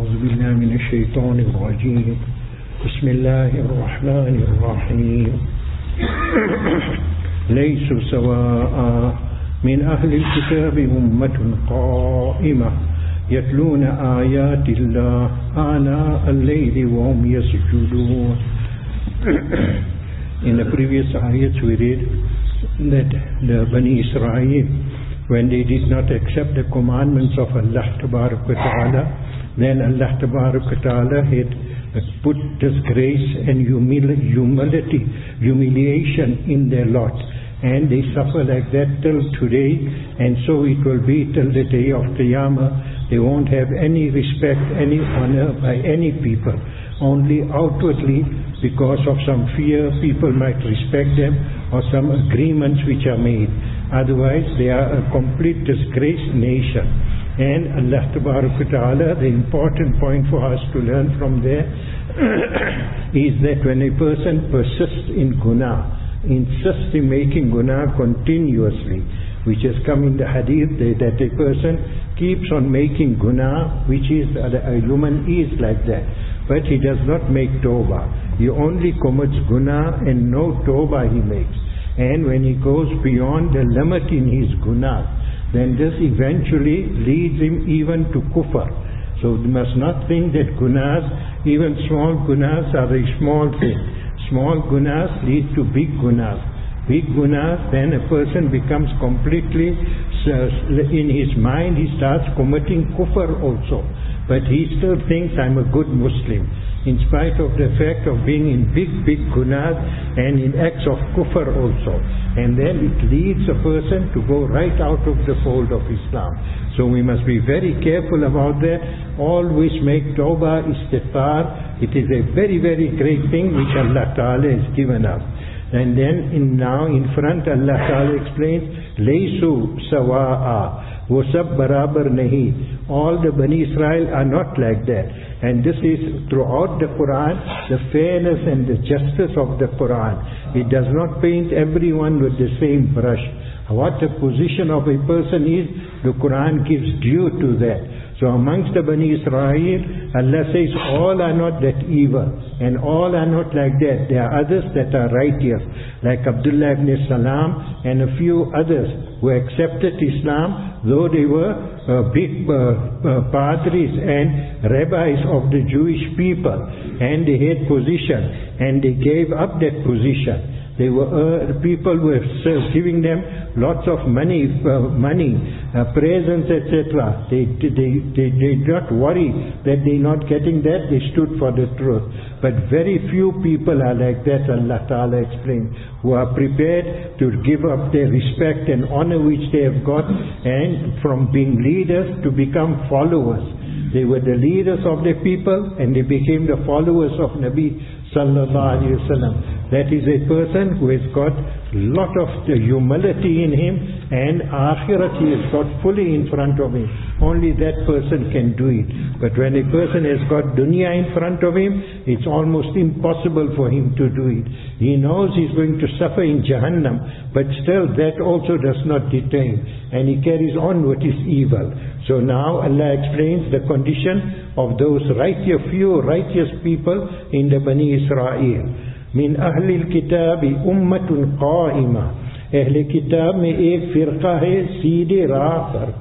أعوذ بالله من الشيطان الرجيم بسم الله الرحمن الرحيم ليسوا سواء من أهل الكتاب أمة قائمة يتلون آيات الله آناء الليل وهم يسجدون. In the previous ayats we read that the Bani Israel, when they did not accept the commandments of Allah Tabarak wa Ta'ala, then Allah Tabarak wa Ta'ala had put disgrace and humiliation in their lot, and they suffer like that till today, and so it will be till the day of Qiyamah. They won't have any respect, any honor by any people, only outwardly because of some fear people might respect them or some agreements which are made. Otherwise they are a complete disgraced nation. And Allah Tabarak wa Ta'ala, the important point for us to learn from there is that when a person persists in guna, insists in making guna continuously, which has come in the hadith that a person keeps on making guna, which is a human is like that, but he does not make tawbah. He only commits guna and no tawbah he makes. And when he goes beyond the limit in his guna, then this eventually leads him even to kufr. So you must not think that gunas, even small gunas, are a small thing. Small gunas lead to big gunas. Big gunas, then a person becomes completely, in his mind he starts committing kufr also. But he still thinks, I'm a good Muslim, in spite of the fact of being in big gunas and in acts of kufr also. And then it leads a person to go right out of the fold of Islam. So we must be very careful about that. Always make tawbah, istighfar. It is a very, very great thing which Allah Ta'ala has given us. And then now in front Allah Ta'ala explains, Laysu sawa'a, wo sab barabar nahi. All the Bani Israel are not like that. And this is throughout the Quran, the fairness and the justice of the Quran. It does not paint everyone with the same brush. What the position of a person is, the Quran gives due to that. So amongst the Bani Israel, Allah says all are not that evil and all are not like that. There are others that are righteous, like Abdullah ibn Salam and a few others who accepted Islam, though they were big padris and rabbis of the Jewish people, and they had position and they gave up that position. They were people were giving them lots of money, presents, etc. They did not worry that they're not getting that. They stood for the truth. But very few people are like that, Allah Ta'ala explained, who are prepared to give up their respect and honor which they have got, and from being leaders to become followers. They were the leaders of the people and they became the followers of Nabi Sallallahu Alaihi Wasallam. That is a person who has got lot of the humility in him, and akhirat he has got fully in front of him. Only that person can do it. But when a person has got dunya in front of him, it's almost impossible for him to do it. He knows he's going to suffer in Jahannam, but still that also does not deter him, and he carries on with his evil. So now Allah explains the condition of those few righteous people in the Bani Israel. من أهل الكتاب أمة قائمة. أهل किताब में एक फिरका है सीधे राह पर.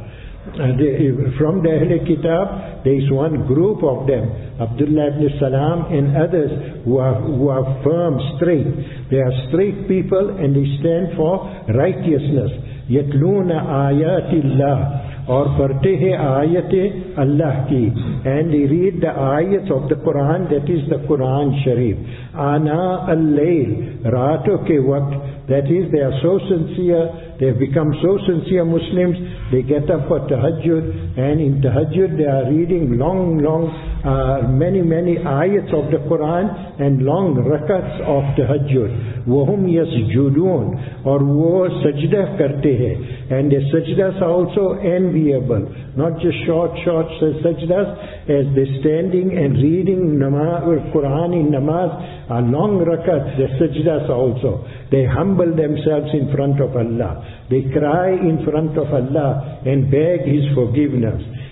From the Ahl Kitab there is one group of them, Abdullah ibn Salam and others, who are firm, straight. They are straight people and they stand for righteousness. يتلون آيات الله, और पढ़ते हैं आयतें अल्लाह की, and they read the ayats of the Quran, that is the Quran Sharif. Ana al-layl, रातों के वक्त, that is they are so sincere, they have become so sincere Muslims, they get up for tahajjud, and in tahajjud they are reading long many ayats of the Quran and long rakats of tahajjud. وهم يسجدون, और वो सजदा करते हैं, and the sajdas are also enviable, not just short sajdas, as they standing and reading Quran in namaz are long rakats. The sajdas also, they humble themselves in front of Allah, they cry in front of Allah and beg His forgiveness.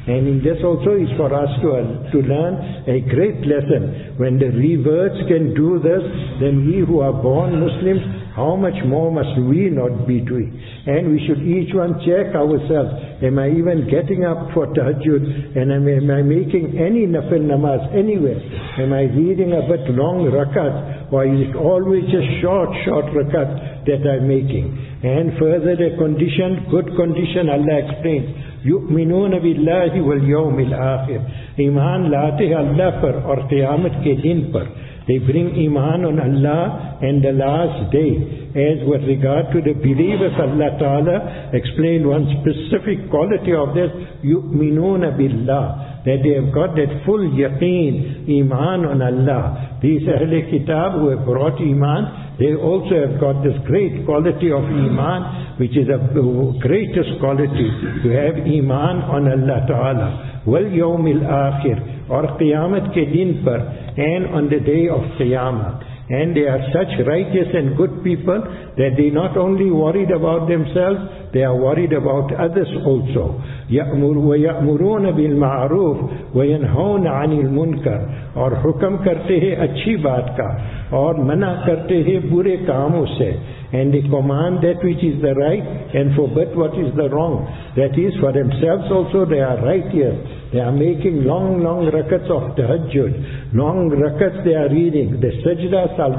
And in this also is for us to learn a great lesson. When the reverts can do this, then we who are born Muslims, how much more must we not be doing? And we should each one check ourselves. Am I even getting up for tahajjud? And am I making any nafil namaz anywhere? Am I reading a bit long rakat? Or is it always just short rakat that I'm making? And further the condition, good condition, Allah explains. يُؤْمِنُونَ بِاللَّهِ وَالْيَوْمِ الْآخِرِ Iman लाते हैं Allah पर और क़यामत के दिन पर. They bring iman on Allah and the last day. As with regard to the believers, Allah Ta'ala explained one specific quality of this, يُؤْمِنُونَ بِاللَّهِ, that they have got that full yaqeen, iman on Allah. These Ahle Kitab who have brought iman, they also have got this great quality of iman, which is the greatest quality, to have iman on Allah Ta'ala. وَالْيَوْمِ الْآخِرِ, or Qiyamat ke din par, and on the day of Qiyamah. And they are such righteous and good people that they not only worried about themselves, they are worried about others also. وَيَأْمُرُونَ بِالْمَعْرُوفِ وَيَنْهَوْنَ عَنِ الْمُنْكَرِ, और हुक्म करते हैं अच्छी बात का और मना करते हैं बुरे कामों से. And they command that which is the right and forbid what is the wrong. That is, for themselves also they are righteous. They are making long rakats of tahajjud. Long rakats they are reading. The sajdas are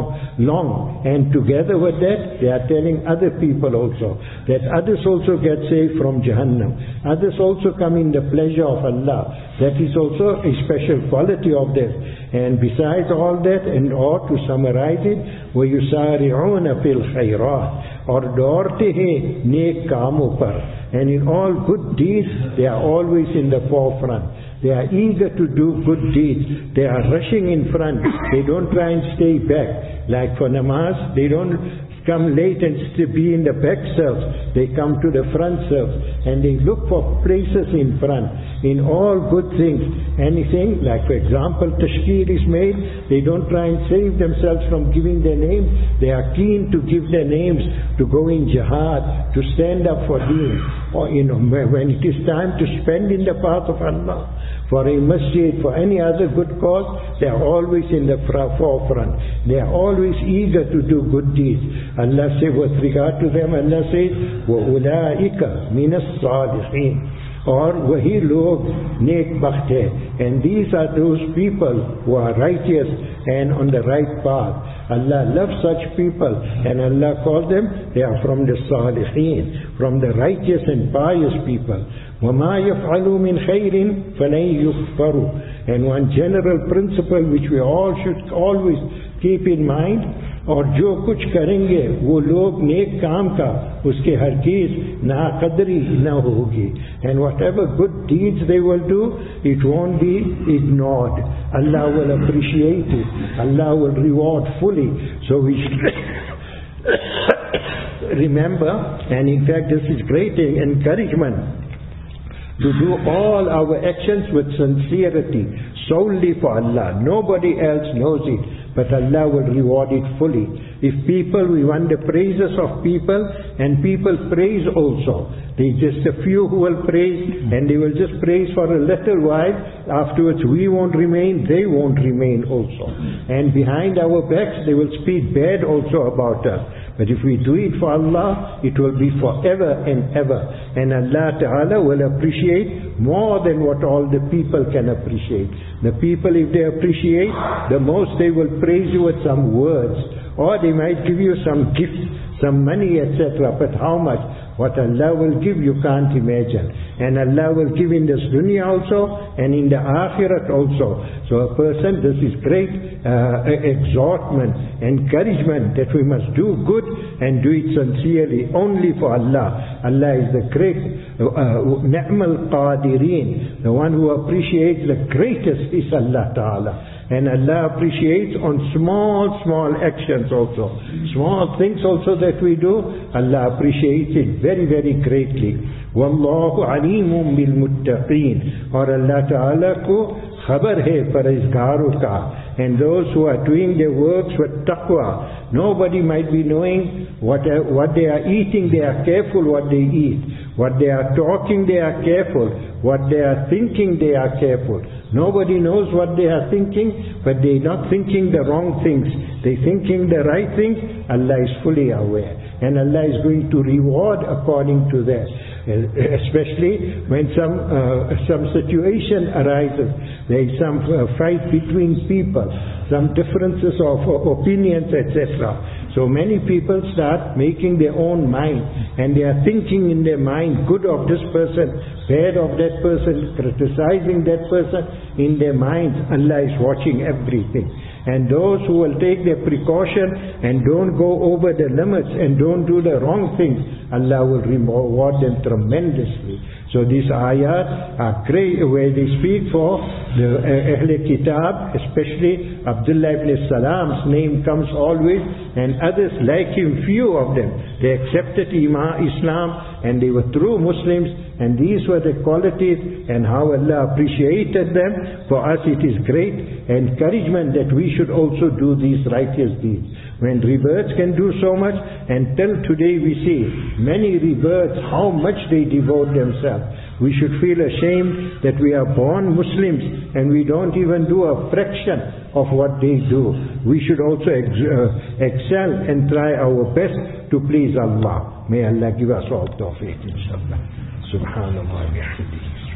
long. And together with that, they are telling other people also that others also get saved from Jahannam. Others also come in the pleasure of Allah. That is also a special quality of this. And besides all that, and or to summarize it, وَيُسَارِعُونَ فِي الْخَيْرَاتِ, or doorte hai neek kaamon par. And in all good deeds, they are always in the forefront. They are eager to do good deeds. They are rushing in front. They don't try and stay back. Like for namaz, they don't come late and be in the back cells. They come to the front cells. And they look for places in front. In all good things. Anything, like for example, tashkir is made, they don't try and save themselves from giving their names. They are keen to give their names, to go in jihad, to stand up for deen. Or when it is time to spend in the path of Allah, for a masjid, for any other good cause, they are always in the forefront. They are always eager to do good deeds. Allah says, with regard to them, Allah says, وَأُولَٰئِكَ مِنَ الصَّالِحِينَ, or wahi log nek bakht hai. And these are those people who are righteous and on the right path. Allah loves such people, and Allah calls them, they are from the salihin, from the righteous and pious people. وَمَا يَفْعَلُوا مِنْ خَيْرٍ فَلَنْ يُكْفَرُوا. And one general principle which we all should always keep in mind, और जो कुछ करेंगे वो लोग नेक काम का, उसके हरगिज़ नाक़दरी न होगी. And whatever good deeds they will do, it won't be ignored. Allah will appreciate it. Allah will reward fully. So we should remember, and in fact this is great encouragement, to do all our actions with sincerity, solely for Allah. Nobody else knows it, but Allah will reward it fully. If people, we want the praises of people, and people praise also. There just a few who will praise, and they will just praise for a little while. Afterwards we won't remain, they won't remain also. And behind our backs they will speak bad also about us. But if we do it for Allah, it will be forever and ever. And Allah Ta'ala will appreciate more than what all the people can appreciate. The people, if they appreciate, the most they will praise you with some words. Or they might give you some gifts, some money, etc. But how much? What Allah will give, you can't imagine. And Allah will give in this dunya also, and in the akhirat also. So a person, this is great exhortment, encouragement that we must do good and do it sincerely, only for Allah. Allah is the great Ni'mal Qadireen. The one who appreciates the greatest is Allah Ta'ala. And Allah appreciates on small actions also. Small things also that we do, Allah appreciates it very greatly. Wallahu alimun bil muttaqeen. Or Allah Ta'ala ko khabar hai parhezgaron ka. And those who are doing their works with taqwa. Nobody might be knowing what they are eating. They are careful what they eat. What they are talking, they are careful. What they are thinking, they are careful. Nobody knows what they are thinking, but they are not thinking the wrong things. They are thinking the right things. Allah is fully aware. And Allah is going to reward according to that. Especially when some situation arises, there is some fight between people, some differences of opinions, etc. So many people start making their own mind, and they are thinking in their mind good of this person, bad of that person, criticizing that person in their minds. Allah is watching everything. And those who will take their precaution and don't go over the limits and don't do the wrong things, Allah will reward them tremendously. So these ayat are great where they speak for the Ahl Kitab, especially Abdullah ibn Salam's name comes always, and others like him, few of them. They accepted Islam and they were true Muslims, and these were the qualities and how Allah appreciated them. For us it is great encouragement that we should also do these righteous deeds. When rebirths can do so much, and till today we see many rebirths, how much they devote themselves. We should feel ashamed that we are born Muslims and we don't even do a fraction of what they do. We should also excel and try our best to please Allah. May Allah give us all tawfiq, inshallah. Subhanallah wa bihamdihi.